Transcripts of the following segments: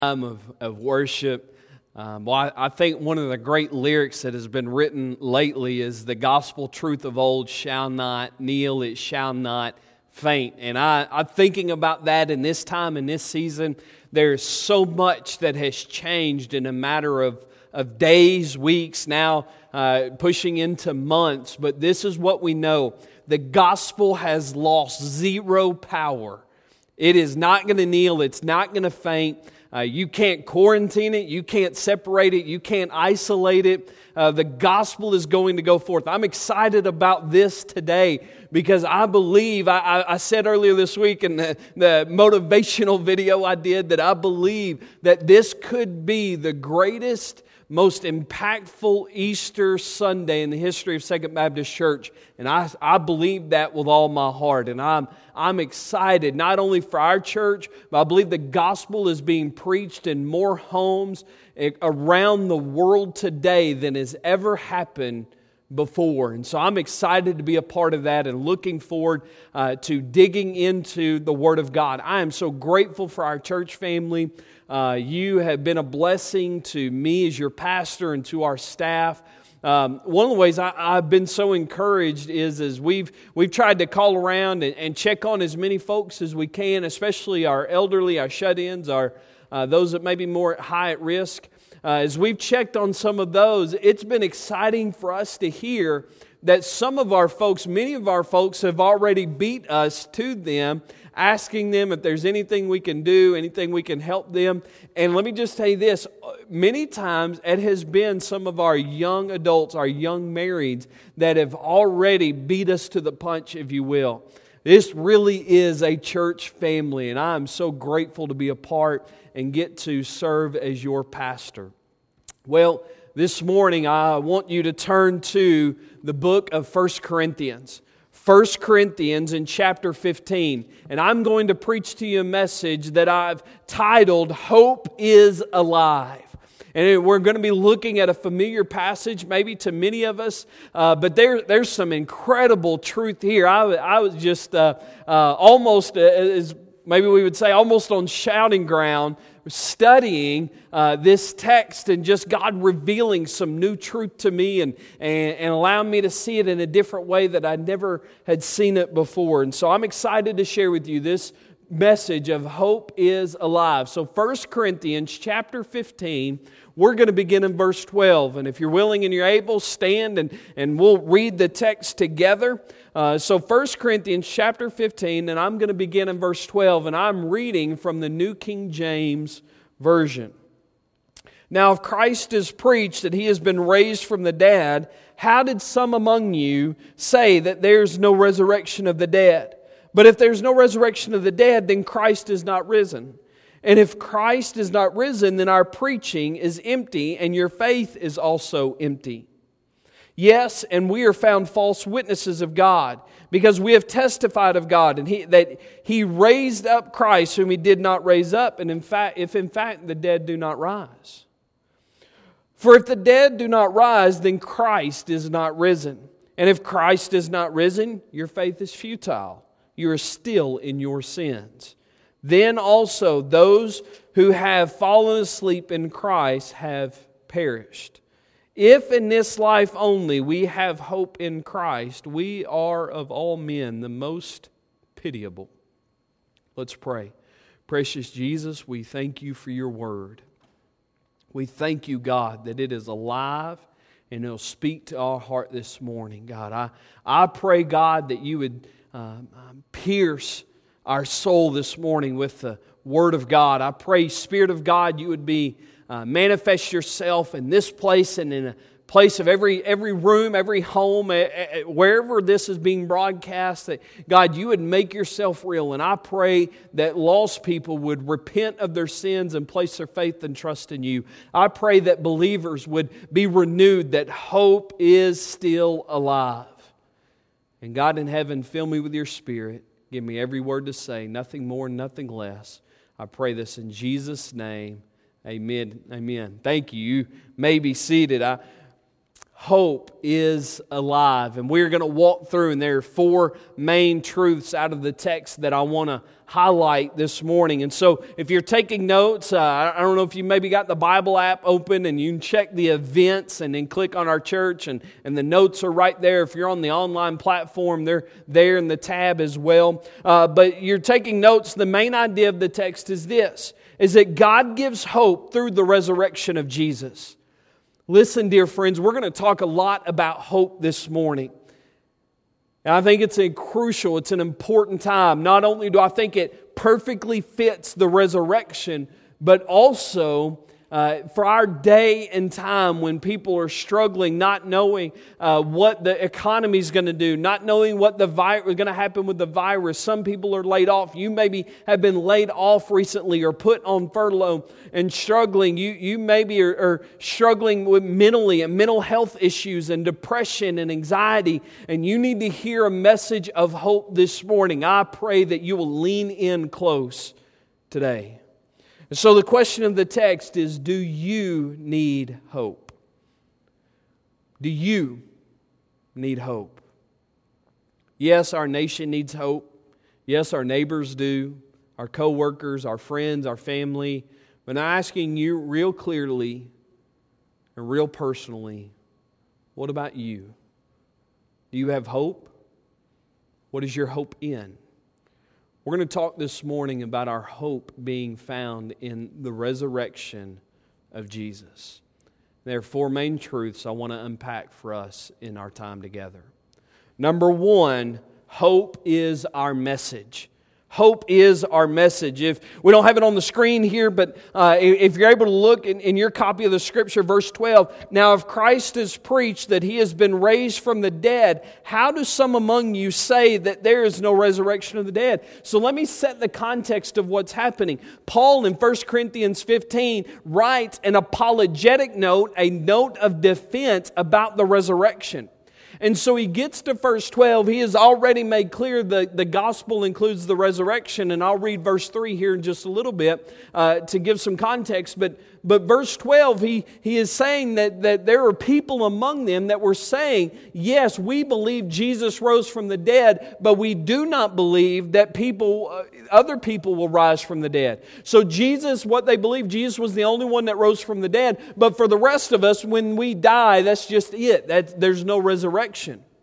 Time of worship. I think one of the great lyrics that has been written lately is the gospel truth of old shall not kneel, it shall not faint. And I'm thinking about that in this time, in this season. There's so much that has changed in a matter of days, weeks, now pushing into months. But this is what we know. The gospel has lost zero power. It is not going to kneel, it's not going to faint. You can't quarantine it. You can't separate it. You can't isolate it. The gospel is going to go forth. I'm excited about this today because I believe, I said earlier this week in the motivational video I did, that I believe that this could be the greatest, most impactful Easter Sunday in the history of Second Baptist Church. And I believe that with all my heart. And I'm excited not only for our church, but I believe the gospel is being preached in more homes around the world today than has ever happened before. And so I'm excited to be a part of that and looking forward to digging into the Word of God. I am so grateful for our church family. You have been a blessing to me as your pastor and to our staff. One of the ways I've been so encouraged is we've tried to call around and check on as many folks as we can, especially our elderly, our shut-ins, those that may be more high at risk. As we've checked on some of those, it's been exciting for us to hear that some of our folks, many of our folks have already beat us to them, asking them if there's anything we can do, anything we can help them. And let me just say this, many times it has been some of our young adults, our young marrieds, that have already beat us to the punch, if you will. This really is a church family, and I'm so grateful to be a part and get to serve as your pastor. Well, this morning I want you to turn to the book of 1 Corinthians. 1 Corinthians in chapter 15. And I'm going to preach to you a message that I've titled, Hope is Alive. And we're going to be looking at a familiar passage, maybe to many of us, but there's some incredible truth here. I was just almost, as maybe we would say, almost on shouting ground, studying this text and just God revealing some new truth to me and allowing me to see it in a different way that I never had seen it before. And so I'm excited to share with you this message of hope is alive. So 1 Corinthians chapter 15, we're going to begin in verse 12. And if you're willing and you're able, stand and we'll read the text together. So 1 Corinthians chapter 15, and I'm going to begin in verse 12, and I'm reading from the New King James Version. Now, if Christ is preached that He has been raised from the dead, how did some among you say that there's no resurrection of the dead? But if there's no resurrection of the dead, then Christ is not risen. And if Christ is not risen, then our preaching is empty, and your faith is also empty. Yes, and we are found false witnesses of God, because we have testified of God, and that He raised up Christ, whom He did not raise up, and if in fact the dead do not rise. For if the dead do not rise, then Christ is not risen. And if Christ is not risen, your faith is futile. You are still in your sins. Then also those who have fallen asleep in Christ have perished. If in this life only we have hope in Christ, we are of all men the most pitiable. Let's pray. Precious Jesus, we thank You for Your word. We thank You, God, that it is alive and it'll speak to our heart this morning. God, I pray, God, that You would pierce our soul this morning with the Word of God. I pray, Spirit of God, You would be manifest Yourself in this place and in a place of every room, every home, wherever this is being broadcast, that God, You would make Yourself real. And I pray that lost people would repent of their sins and place their faith and trust in You. I pray that believers would be renewed, that hope is still alive. And God in heaven, fill me with Your Spirit. Give me every word to say, nothing more, nothing less. I pray this in Jesus' name. Amen. Amen. Thank you. You may be seated. hope is alive. And we're going to walk through, and there are 4 main truths out of the text that I want to highlight this morning. And so if you're taking notes, I don't know if you maybe got the Bible app open, and you can check the events and then click on our church, and the notes are right there. If you're on the online platform, they're there in the tab as well. But you're taking notes, the main idea of the text is this, is that God gives hope through the resurrection of Jesus. Listen, dear friends, we're going to talk a lot about hope this morning. And I think it's it's an important time. Not only do I think it perfectly fits the resurrection, but also for our day and time when people are struggling, not knowing what the economy is going to do, not knowing what is going to happen with the virus. Some people are laid off. You maybe have been laid off recently or put on furlough and struggling. You maybe are struggling with mentally and mental health issues and depression and anxiety, and you need to hear a message of hope this morning. I pray that you will lean in close today. So the question of the text is, do you need hope? Do you need hope? Yes, our nation needs hope. Yes, our neighbors do. Our co-workers, our friends, our family. But I'm asking you real clearly and real personally, what about you? Do you have hope? What is your hope in? We're going to talk this morning about our hope being found in the resurrection of Jesus. There are 4 main truths I want to unpack for us in our time together. Number 1, hope is our message. Hope is our message. If we don't have it on the screen here, but if you're able to look in your copy of the Scripture, verse 12, now if Christ is preached that He has been raised from the dead, how do some among you say that there is no resurrection of the dead? So let me set the context of what's happening. Paul in 1 Corinthians 15 writes an apologetic note, a note of defense about the resurrection. And so he gets to verse 12. He has already made clear that the gospel includes the resurrection. And I'll read verse 3 here in just a little bit to give some context. But verse 12, he is saying that there are people among them that were saying, yes, we believe Jesus rose from the dead, but we do not believe that other people will rise from the dead. So Jesus, what they believe, Jesus was the only one that rose from the dead. But for the rest of us, when we die, that's just it. There's no resurrection.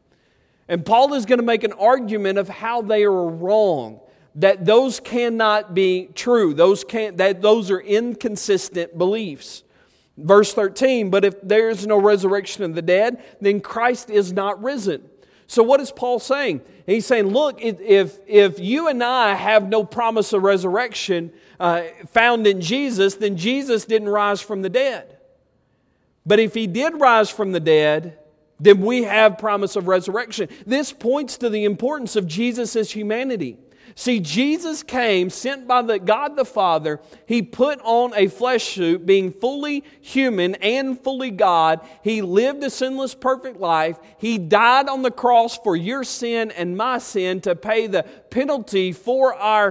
And Paul is going to make an argument of how they are wrong. That those cannot be true. Those are inconsistent beliefs. Verse 13, but if there is no resurrection of the dead, then Christ is not risen. So what is Paul saying? He's saying, look, if you and I have no promise of resurrection found in Jesus, then Jesus didn't rise from the dead. But if He did rise from the dead, then we have promise of resurrection. This points to the importance of Jesus' humanity. See, Jesus came, sent by God the Father. He put on a flesh suit, being fully human and fully God. He lived a sinless, perfect life. He died on the cross for your sin and my sin to pay the penalty for our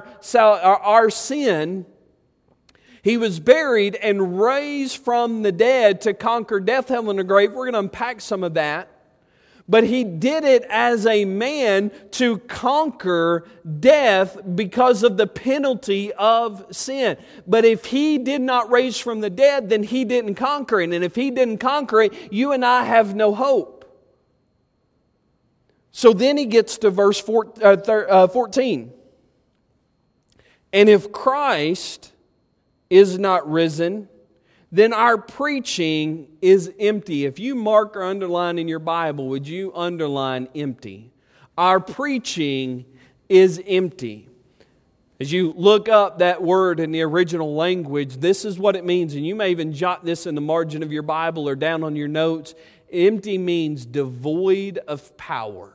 sin. He was buried and raised from the dead to conquer death, hell, and the grave. We're going to unpack some of that. But He did it as a man to conquer death because of the penalty of sin. But if He did not raise from the dead, then He didn't conquer it. And if He didn't conquer it, you and I have no hope. So then he gets to verse 14. And if Christ is not risen, then our preaching is empty. If you mark or underline in your Bible, would you underline empty? Our preaching is empty. As you look up that word in the original language, this is what it means. And you may even jot this in the margin of your Bible or down on your notes. Empty means devoid of power.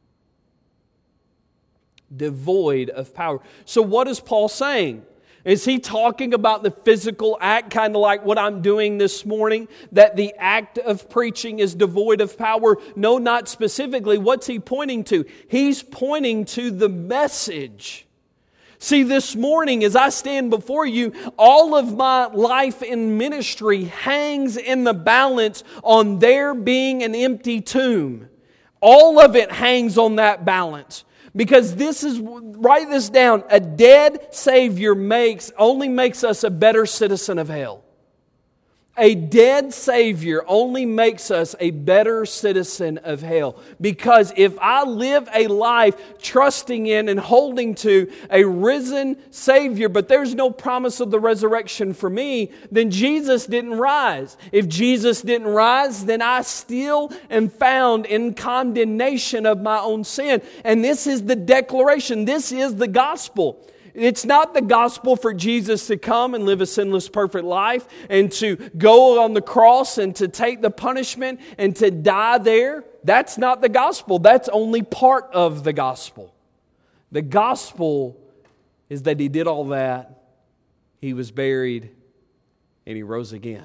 Devoid of power. So what is Paul saying? Is he talking about the physical act, kind of like what I'm doing this morning, that the act of preaching is devoid of power? No, not specifically. What's he pointing to? He's pointing to the message. See, this morning as I stand before you, all of my life in ministry hangs in the balance on there being an empty tomb. All of it hangs on that balance. Because write this down, a dead Savior only makes us a better citizen of hell. A dead Savior only makes us a better citizen of hell. Because if I live a life trusting in and holding to a risen Savior, but there's no promise of the resurrection for me, then Jesus didn't rise. If Jesus didn't rise, then I still am found in condemnation of my own sin. And this is the declaration. This is the gospel. It's not the gospel for Jesus to come and live a sinless, perfect life and to go on the cross and to take the punishment and to die there. That's not the gospel. That's only part of the gospel. The gospel is that He did all that, He was buried, and He rose again.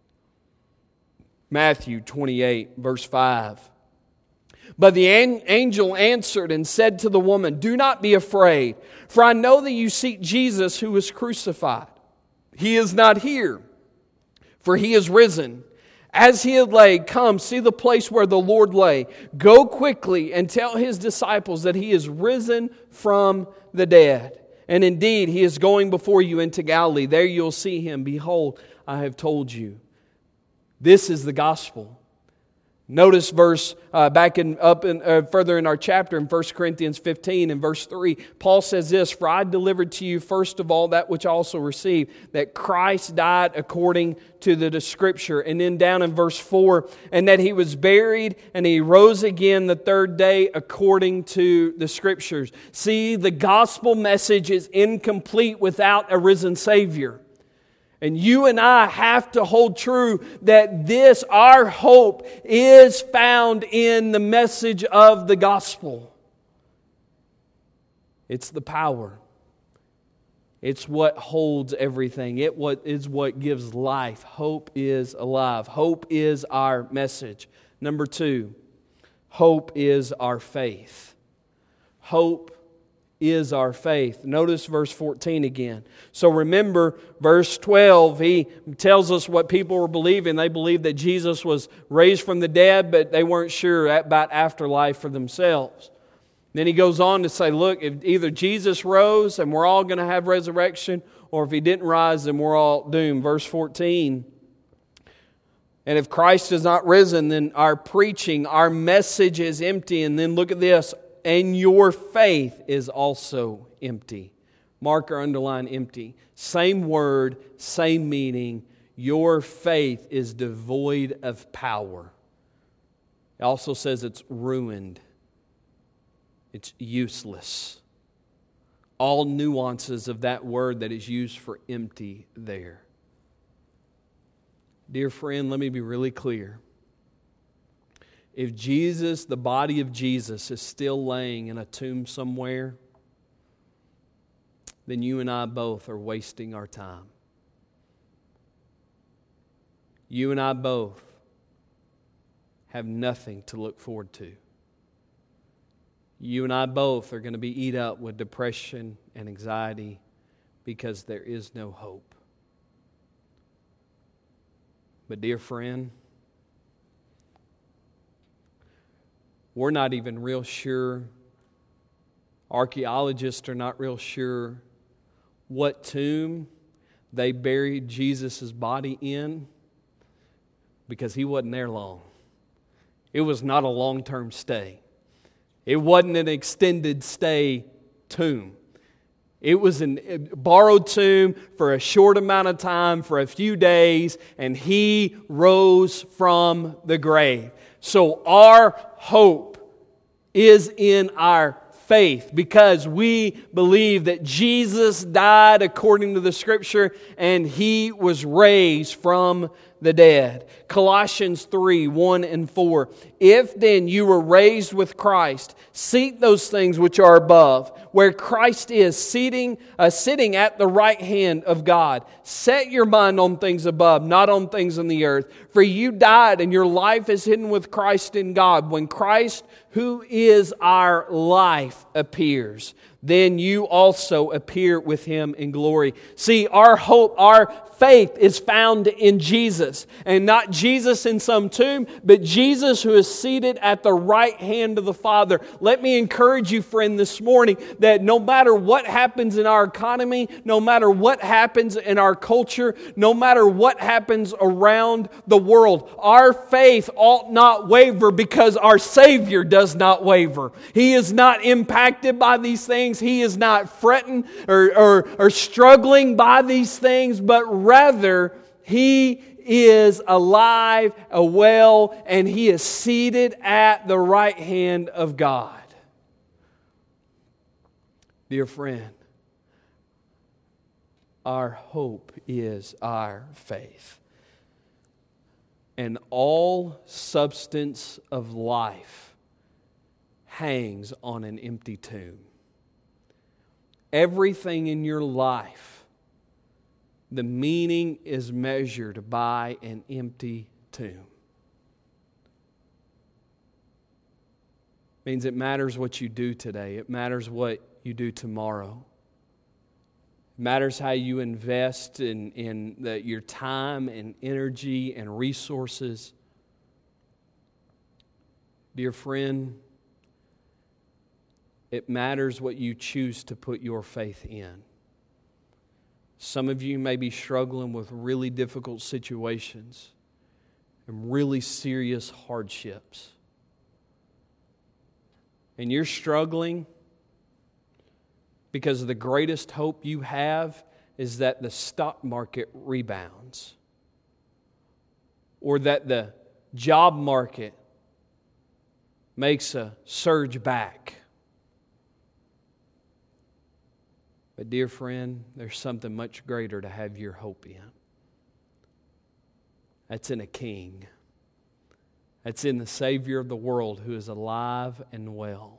Matthew 28, verse 5. But the angel answered and said to the woman, "Do not be afraid, for I know that you seek Jesus who was crucified. He is not here, for He is risen. As He had laid, come, see the place where the Lord lay. Go quickly and tell His disciples that He is risen from the dead. And indeed, He is going before you into Galilee. There you'll see Him. Behold, I have told you." This is the gospel. Notice verse further in our chapter in 1 Corinthians 15 and verse 3, Paul says this, "For I delivered to you first of all that which I also received, that Christ died according to the Scripture." And then down in verse 4, "And that He was buried and He rose again the third day according to the Scriptures." See, the gospel message is incomplete without a risen Savior. And you and I have to hold true that our hope, is found in the message of the gospel. It's the power. It's what holds everything. It is what gives life. Hope is alive. Hope is our message. Number 2, hope is our faith. Hope is our faith. Notice verse 14 again. So remember, verse 12, he tells us what people were believing. They believed that Jesus was raised from the dead, but they weren't sure about afterlife for themselves. Then he goes on to say, look, if either Jesus rose and we're all going to have resurrection, or if He didn't rise, then we're all doomed. Verse 14, "And if Christ is not risen, then our preaching, our message is empty." And then look at this, "And your faith is also empty." Mark or underline empty. Same word, same meaning. Your faith is devoid of power. It also says it's ruined. It's useless. All nuances of that word that is used for empty there. Dear friend, let me be really clear. If Jesus, the body of Jesus, is still laying in a tomb somewhere, then you and I both are wasting our time. You and I both have nothing to look forward to. You and I both are going to be eat up with depression and anxiety because there is no hope. But dear friend, we're not even real sure, archaeologists are not real sure what tomb they buried Jesus' body in, because He wasn't there long. It was not a long-term stay. It wasn't an extended stay tomb. It was a borrowed tomb for a short amount of time, for a few days, and He rose from the grave. So our hope is in our faith, because we believe that Jesus died according to the Scripture and He was raised from the dead. Colossians 3, 1 and 4. "If then you were raised with Christ, seek those things which are above, where Christ is sitting at the right hand of God. Set your mind on things above, not on things on the earth. For you died, and your life is hidden with Christ in God. When Christ, who is our life, appears, then you also appear with Him in glory. See, our hope, our faith is found in Jesus. And not Jesus in some tomb, but Jesus who is seated at the right hand of the Father. Let me encourage you, friend, this morning that no matter what happens in our economy, no matter what happens in our culture, no matter what happens around the world, our faith ought not waver because our Savior does not waver. He is not impacted by these things. He is not fretting or struggling by these things, but rather He is alive, well, and He is seated at the right hand of God. Dear friend, our hope is our faith. And all substance of life hangs on an empty tomb. Everything in your life, the meaning is measured by an empty tomb. Means it matters what you do today. It matters what you do tomorrow. It matters how you invest in your time and energy and resources. Dear friend, it matters what you choose to put your faith in. Some of you may be struggling with really difficult situations and really serious hardships. And you're struggling because the greatest hope you have is that the stock market rebounds, or that the job market makes a surge back. But dear friend, there's something much greater to have your hope in. That's in a King. That's in the Savior of the world who is alive and well.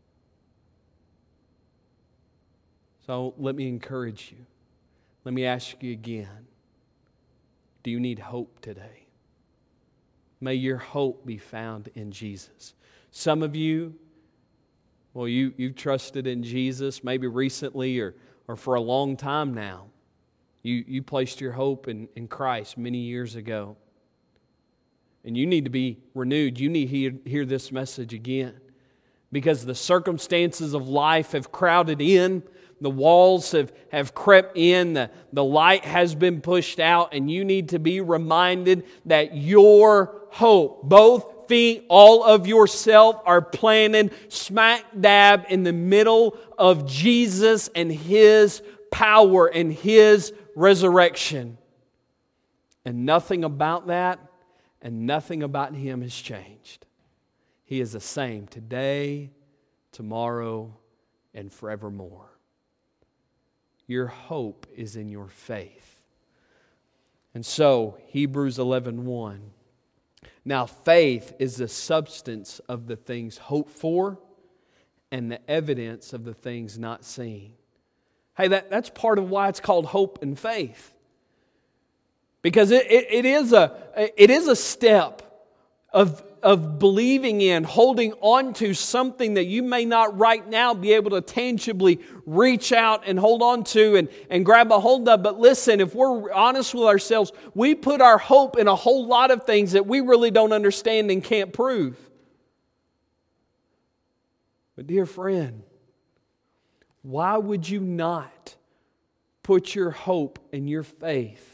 So let me encourage you. Let me ask you again. Do you need hope today? May your hope be found in Jesus. Some of you, well, you've trusted in Jesus maybe recently or for a long time now. You placed your hope in Christ many years ago. And you need to be renewed. You need to hear this message again. Because the circumstances of life have crowded in. The walls have crept in. The light has been pushed out. And you need to be reminded that your hope, both feet, all of yourself are planted smack dab in the middle of Jesus and His power and His resurrection. And nothing about that and nothing about Him has changed. He is the same today, tomorrow, and forevermore. Your hope is in your faith. And so, Hebrews 11:1. Now, faith is the substance of the things hoped for and the evidence of the things not seen. Hey, that's part of why it's called hope and faith. Because it is a step of believing in, holding on to something that you may not right now be able to tangibly reach out and hold on to and grab a hold of. But listen, if we're honest with ourselves, we put our hope in a whole lot of things that we really don't understand and can't prove. But dear friend, why would you not put your hope and your faith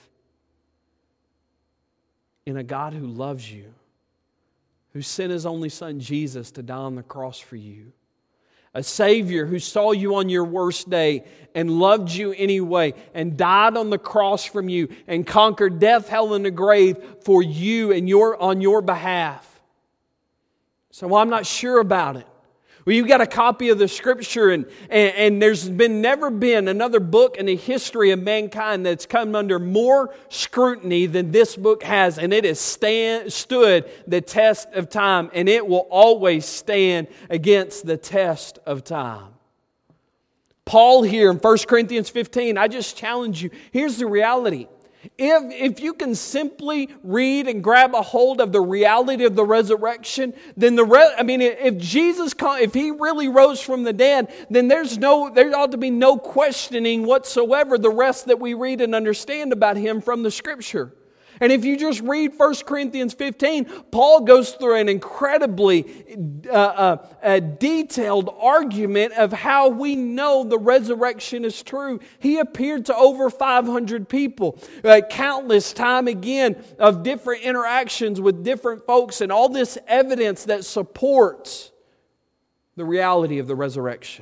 in a God who loves you, who sent His only Son Jesus to die on the cross for you? A Savior who saw you on your worst day and loved you anyway and died on the cross from you and conquered death, hell, and the grave for you and on your behalf. So I'm not sure about it. Well, you've got a copy of the Scripture and there's never been another book in the history of mankind that's come under more scrutiny than this book has. And it has stood the test of time. And it will always stand against the test of time. Paul here in 1 Corinthians 15, I just challenge you. Here's the reality. If you can simply read and grab a hold of the reality of the resurrection, then if Jesus, if He really rose from the dead, then there ought to be no questioning whatsoever the rest that we read and understand about Him from the Scripture. And if you just read 1 Corinthians 15, Paul goes through an incredibly detailed argument of how we know the resurrection is true. He appeared to over 500 people, countless time again of different interactions with different folks, and all this evidence that supports the reality of the resurrection.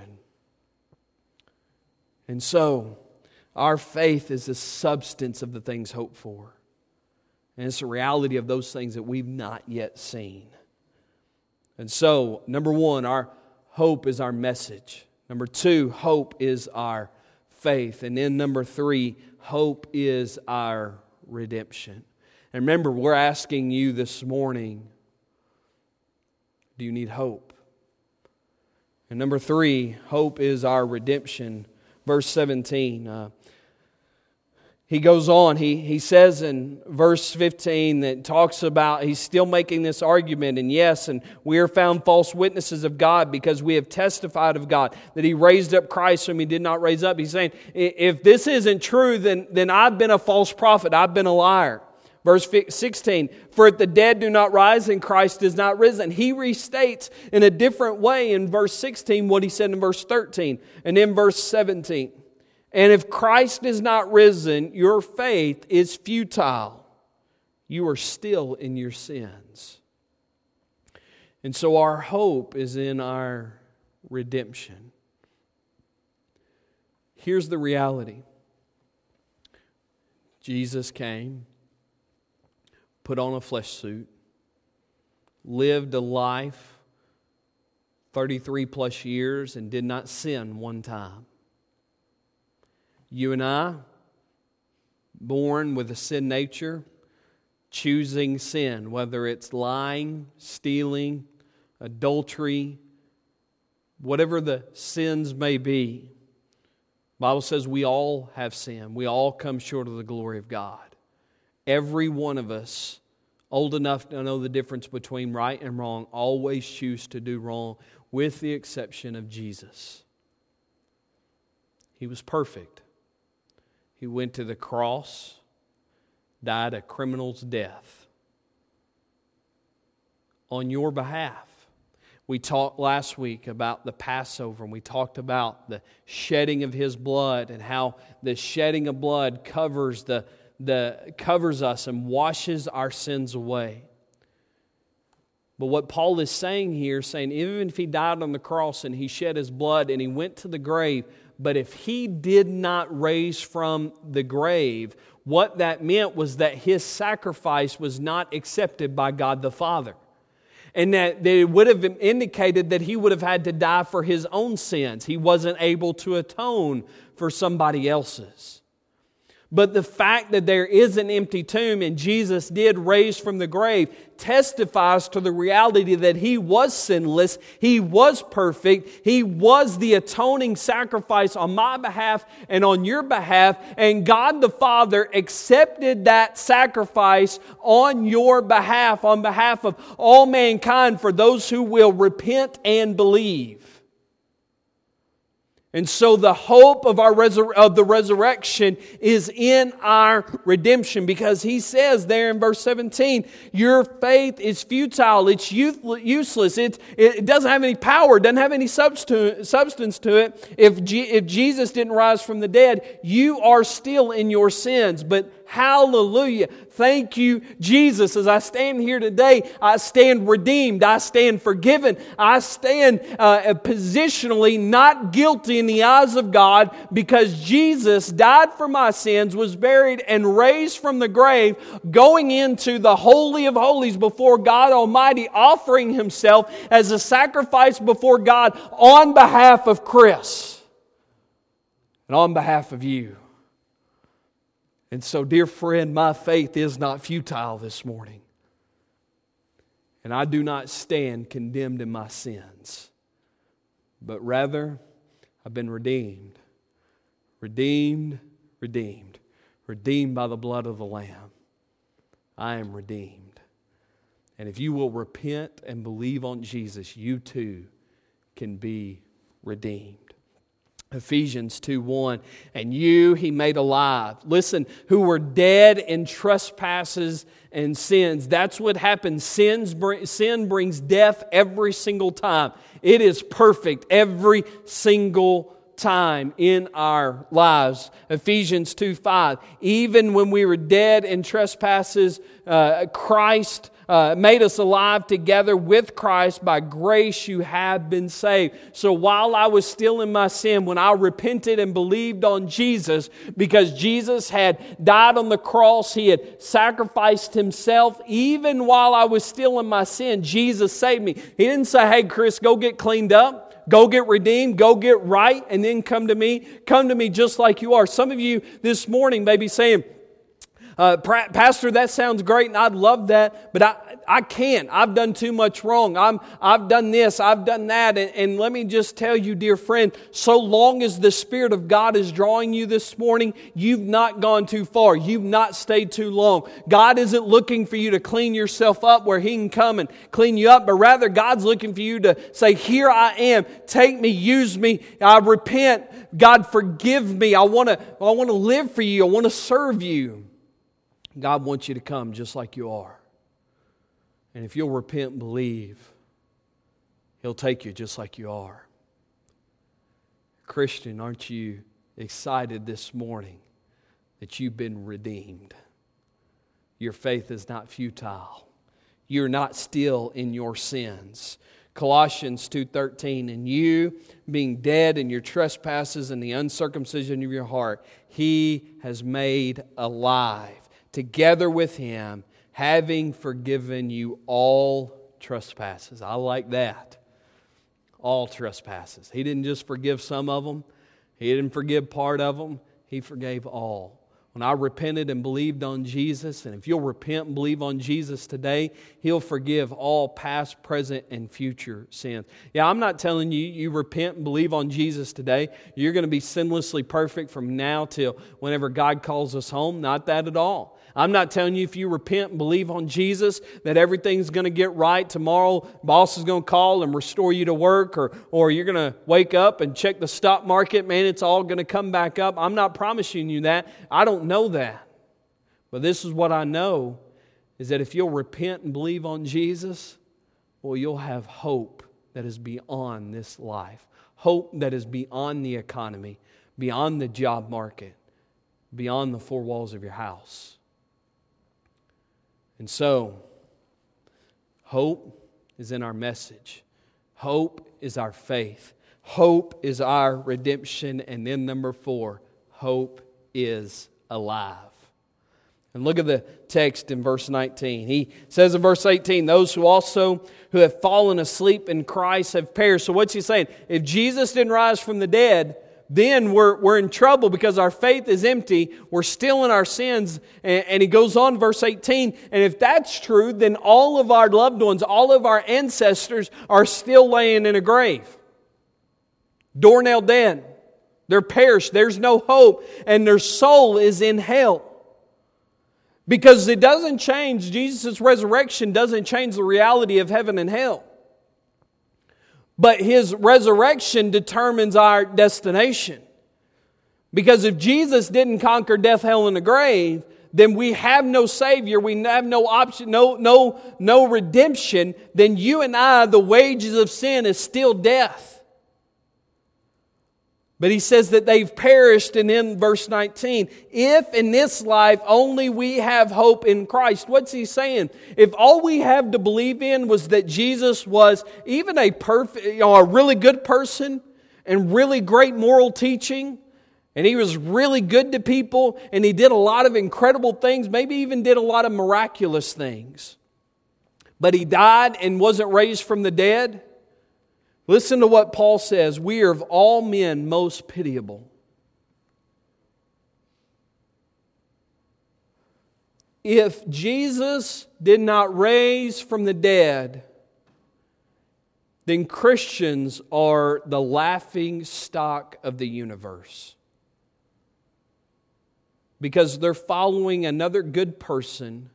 And so, our faith is the substance of the things hoped for. And it's the reality of those things that we've not yet seen. And so, number one, our hope is our message. Number two, hope is our faith. And then number three, hope is our redemption. And remember, we're asking you this morning, do you need hope? And number three, hope is our redemption. Verse 17, he goes on, he says in verse 15 that talks about, he's still making this argument, and yes, and we are found false witnesses of God because we have testified of God that He raised up Christ whom He did not raise up. He's saying, if this isn't true, then I've been a false prophet, I've been a liar. Verse 16, for if the dead do not rise and Christ is not risen. He restates in a different way in verse 16 what he said in verse 13 and in verse 17. And if Christ is not risen, your faith is futile. You are still in your sins. And so our hope is in our redemption. Here's the reality. Jesus came, put on a flesh suit, lived a life 33 plus years and did not sin one time. You and I, born with a sin nature, choosing sin, whether it's lying, stealing, adultery, whatever the sins may be. The Bible says we all have sinned. We all come short of the glory of God. Every one of us, old enough to know the difference between right and wrong, always choose to do wrong, with the exception of Jesus. He was perfect. He went to the cross, died a criminal's death on your behalf. We talked last week about the Passover, and we talked about the shedding of His blood and how the shedding of blood covers covers us and washes our sins away. But what Paul is saying here, saying even if He died on the cross and He shed His blood and He went to the grave, but if He did not raise from the grave, what that meant was that His sacrifice was not accepted by God the Father. And that they would have indicated that He would have had to die for His own sins. He wasn't able to atone for somebody else's. But the fact that there is an empty tomb and Jesus did raise from the grave testifies to the reality that He was sinless, He was perfect, He was the atoning sacrifice on my behalf and on your behalf, and God the Father accepted that sacrifice on your behalf, on behalf of all mankind, for those who will repent and believe. And so the hope of the resurrection is in our redemption, because He says there in verse 17, your faith is futile, it's useless, it doesn't have any power, it doesn't have any substance to it. If Jesus didn't rise from the dead, you are still in your sins. But hallelujah, thank you, Jesus. As I stand here today, I stand redeemed, I stand forgiven, I stand positionally not guilty in the eyes of God, because Jesus died for my sins, was buried and raised from the grave, going into the Holy of Holies before God Almighty, offering Himself as a sacrifice before God on behalf of Chris and on behalf of you. And so, dear friend, my faith is not futile this morning. And I do not stand condemned in my sins, but rather I've been redeemed. Redeemed, redeemed, redeemed by the blood of the Lamb. I am redeemed. And if you will repent and believe on Jesus, you too can be redeemed. Ephesians 2:1, and you He made alive. Listen, who were dead in trespasses and sins. That's what happens. Sin brings death every single time. It is perfect every single time in our lives. Ephesians 2:5, even when we were dead in trespasses, Christ made us alive together with Christ. By grace you have been saved. So while I was still in my sin, when I repented and believed on Jesus, because Jesus had died on the cross, He had sacrificed Himself, even while I was still in my sin, Jesus saved me. He didn't say, hey Chris, go get cleaned up, go get redeemed, go get right, and then come to me. Come to me just like you are. Some of you this morning may be saying, Pastor, that sounds great and I'd love that, but I can't. I've done too much wrong. I've done this, I've done that. And let me just tell you, dear friend, so long as the Spirit of God is drawing you this morning, you've not gone too far. You've not stayed too long. God isn't looking for you to clean yourself up where He can come and clean you up, but rather God's looking for you to say, here I am. Take me, use me. I repent. God, forgive me. I want to live for you. I want to serve you. God wants you to come just like you are. And if you'll repent and believe, He'll take you just like you are. Christian, aren't you excited this morning that you've been redeemed? Your faith is not futile. You're not still in your sins. Colossians 2:13, and you, being dead in your trespasses and the uncircumcision of your heart, He has made alive together with Him, having forgiven you all trespasses. I like that. All trespasses. He didn't just forgive some of them. He didn't forgive part of them. He forgave all. When I repented and believed on Jesus, and if you'll repent and believe on Jesus today, He'll forgive all past, present, and future sins. Yeah, I'm not telling you, you repent and believe on Jesus today, you're going to be sinlessly perfect from now till whenever God calls us home. Not that at all. I'm not telling you if you repent and believe on Jesus that everything's going to get right tomorrow. Boss is going to call and restore you to work, or you're going to wake up and check the stock market. Man, it's all going to come back up. I'm not promising you that. I don't know that. But this is what I know, is that if you'll repent and believe on Jesus, well, you'll have hope that is beyond this life. Hope that is beyond the economy, beyond the job market, beyond the four walls of your house. And so, hope is in our message. Hope is our faith. Hope is our redemption. And then number 4, hope is alive. And look at the text in verse 19. He says in verse 18, those who have fallen asleep in Christ have perished. So what's he saying? If Jesus didn't rise from the dead, then we're in trouble because our faith is empty. We're still in our sins. And he goes on, verse 18, and if that's true, then all of our loved ones, all of our ancestors are still laying in a grave. Door-nailed dead. They're perished. There's no hope. And their soul is in hell. Because it doesn't change, Jesus' resurrection doesn't change the reality of heaven and hell. But His resurrection determines our destination. Because if Jesus didn't conquer death, hell, and the grave, then we have no Savior, we have no option, no redemption, then you and I, the wages of sin is still death. But he says that they've perished, and in verse 19, if in this life only we have hope in Christ. What's he saying? If all we have to believe in was that Jesus was even a really good person and really great moral teaching, and He was really good to people, and He did a lot of incredible things, maybe even did a lot of miraculous things, but He died and wasn't raised from the dead. Listen to what Paul says. We are of all men most pitiable. If Jesus did not raise from the dead, then Christians are the laughing stock of the universe. because they're following another good person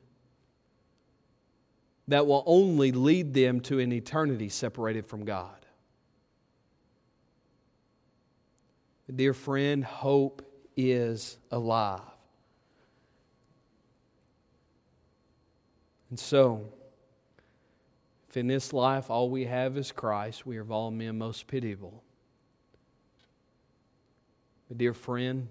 that will only lead them to an eternity separated from God. Dear friend, hope is alive. And so, if in this life all we have is Christ, we are of all men most pitiable. But dear friend,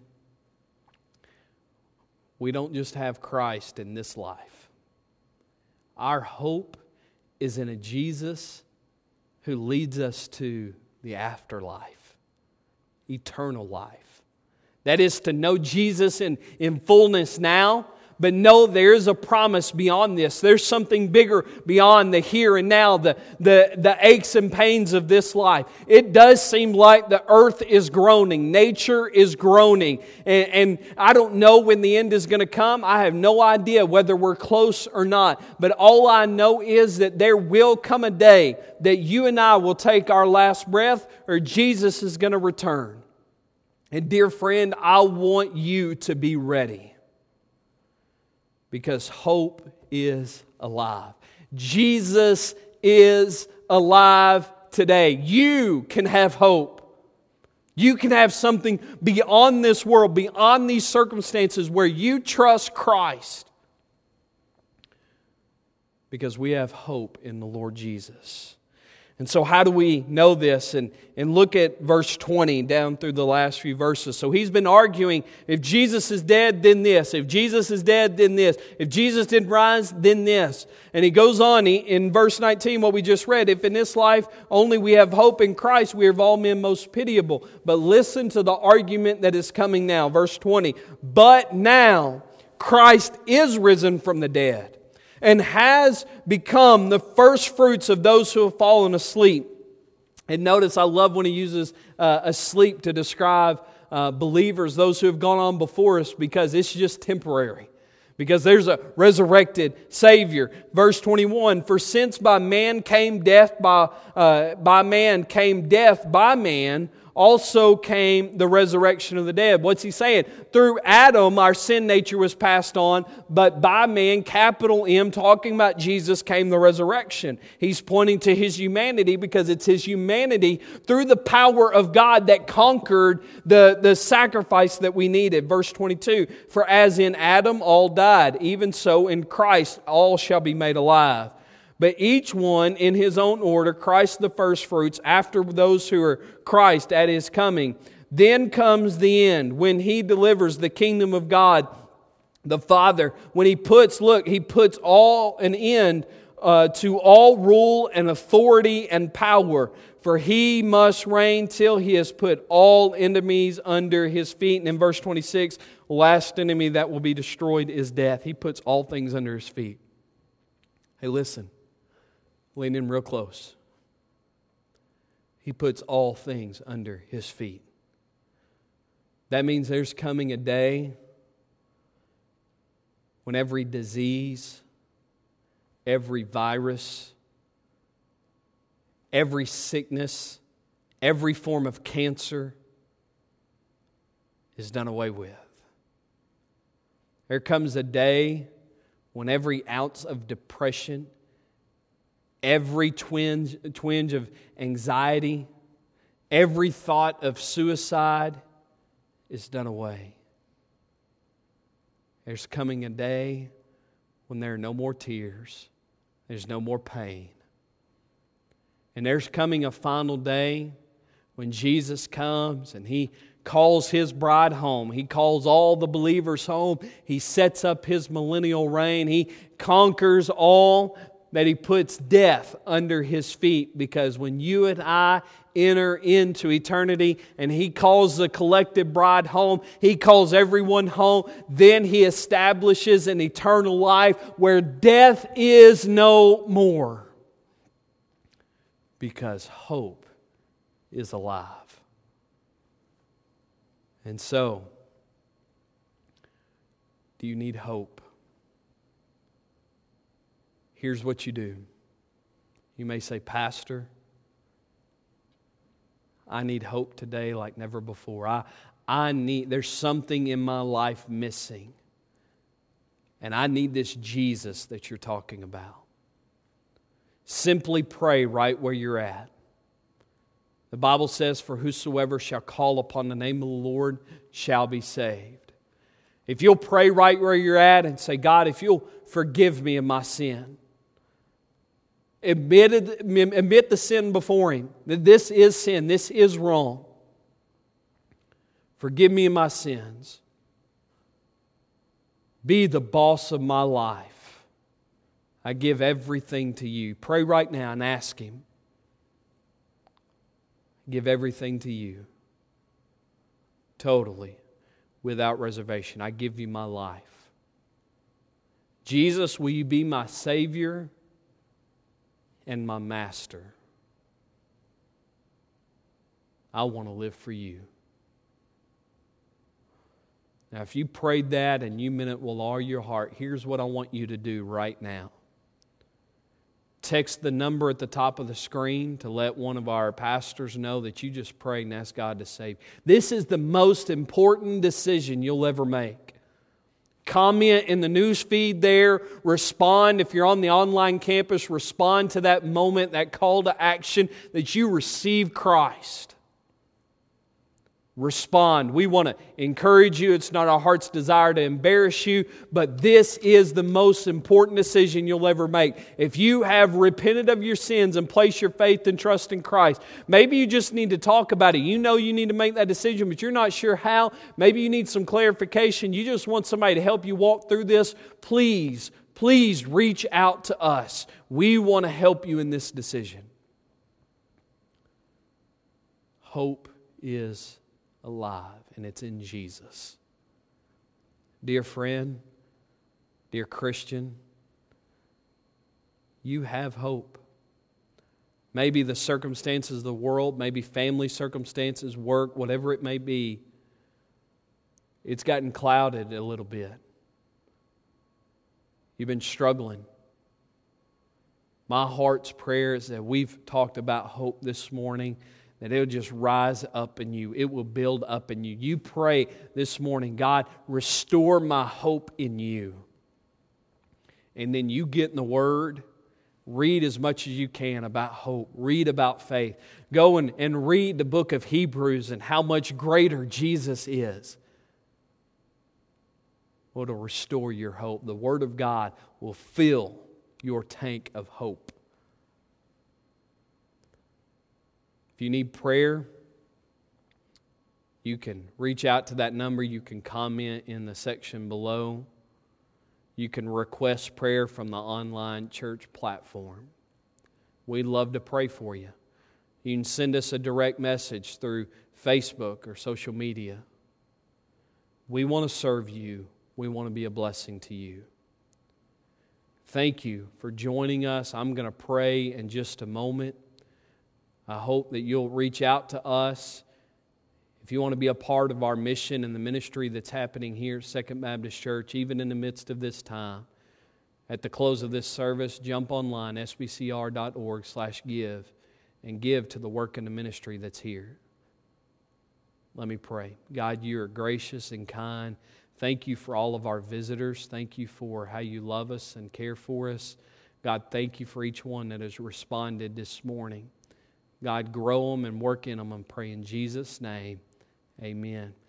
we don't just have Christ in this life. Our hope is in a Jesus who leads us to the afterlife, eternal life. That is to know Jesus in fullness now, but know there is a promise beyond this. There's something bigger beyond the here and now, the aches and pains of this life. It does seem like the earth is groaning. Nature is groaning. And I don't know when the end is going to come. I have no idea whether we're close or not. But all I know is that there will come a day that you and I will take our last breath, or Jesus is going to return. And dear friend, I want you to be ready. Because hope is alive. Jesus is alive today. You can have hope. You can have something beyond this world, beyond these circumstances, where you trust Christ. Because we have hope in the Lord Jesus. And so how do we know this? And look at verse 20 down through the last few verses. So he's been arguing, if Jesus is dead, then this. If Jesus is dead, then this. If Jesus didn't rise, then this. And he goes on in verse 19, what we just read, if in this life only we have hope in Christ, we are of all men most pitiable. But listen to the argument that is coming now. Verse 20, but now Christ is risen from the dead, and has become the first fruits of those who have fallen asleep. And notice, I love when he uses asleep to describe believers, those who have gone on before us, because it's just temporary. Because there's a resurrected Savior. Verse 21, for since by man came death, by man, also came the resurrection of the dead. What's he saying? Through Adam, our sin nature was passed on, but by man, capital M, talking about Jesus, came the resurrection. He's pointing to His humanity, because it's His humanity through the power of God that conquered the sacrifice that we needed. Verse 22, for as in Adam all died, even so in Christ all shall be made alive. But each one in his own order, Christ the firstfruits, after those who are Christ at His coming. Then comes the end, when He delivers the kingdom of God, the Father. When He puts all an end to all rule and authority and power. For He must reign till He has put all enemies under His feet. And in verse 26, the last enemy that will be destroyed is death. He puts all things under His feet. Hey, listen. Lean in real close. He puts all things under His feet. That means there's coming a day when every disease, every virus, every sickness, every form of cancer is done away with. There comes a day when every ounce of depression, every twinge of anxiety, every thought of suicide is done away. There's coming a day when there are no more tears. There's no more pain. And there's coming a final day when Jesus comes and He calls His bride home. He calls all the believers home. He sets up His millennial reign. He conquers all, that He puts death under His feet. Because when you and I enter into eternity and He calls the collective bride home, He calls everyone home, then He establishes an eternal life where death is no more. Because hope is alive. And so, do you need hope? Here's what you do. You may say, Pastor, I need hope today like never before. there's something in my life missing. And I need this Jesus that you're talking about. Simply pray right where you're at. The Bible says, for whosoever shall call upon the name of the Lord shall be saved. If you'll pray right where you're at and say, God, if you'll forgive me of my sin. Admit the sin before Him. That this is sin. This is wrong. Forgive me of my sins. Be the boss of my life. I give everything to you. Pray right now and ask Him. Give everything to you. Totally. Without reservation. I give you my life. Jesus, will you be my Savior and my Master? I want to live for you. Now, if you prayed that and you meant it with all your heart, here's what I want you to do right now. Text the number at the top of the screen to let one of our pastors know that you just prayed and asked God to save. This is the most important decision you'll ever make. Comment in the news feed there. Respond if you're on the online campus. Respond to that moment, that call to action that you receive Christ. Respond. We want to encourage you. It's not our heart's desire to embarrass you, but this is the most important decision you'll ever make. If you have repented of your sins and placed your faith and trust in Christ, maybe you just need to talk about it. You know you need to make that decision, but you're not sure how. Maybe you need some clarification. You just want somebody to help you walk through this. Please reach out to us. We want to help you in this decision. Hope is alive, and it's in Jesus. Dear friend, dear Christian, you have hope. Maybe the circumstances of the world, maybe family circumstances, work, whatever it may be, it's gotten clouded a little bit. You've been struggling. My heart's prayer is that we've talked about hope this morning, that it'll just rise up in you. It will build up in you. You pray this morning, God, restore my hope in you. And then you get in the Word, read as much as you can about hope. Read about faith. Go and read the book of Hebrews and how much greater Jesus is. Well, it'll restore your hope. The Word of God will fill your tank of hope. If you need prayer, you can reach out to that number. You can comment in the section below. You can request prayer from the online church platform. We'd love to pray for you. You can send us a direct message through Facebook or social media. We want to serve you. We want to be a blessing to you. Thank you for joining us. I'm going to pray in just a moment. I hope that you'll reach out to us. If you want to be a part of our mission and the ministry that's happening here at Second Baptist Church, even in the midst of this time, at the close of this service, jump online, sbcr.org/give, and give to the work and the ministry that's here. Let me pray. God, you are gracious and kind. Thank you for all of our visitors. Thank you for how you love us and care for us. God, thank you for each one that has responded this morning. God, grow them and work in them, and pray in Jesus' name. Amen.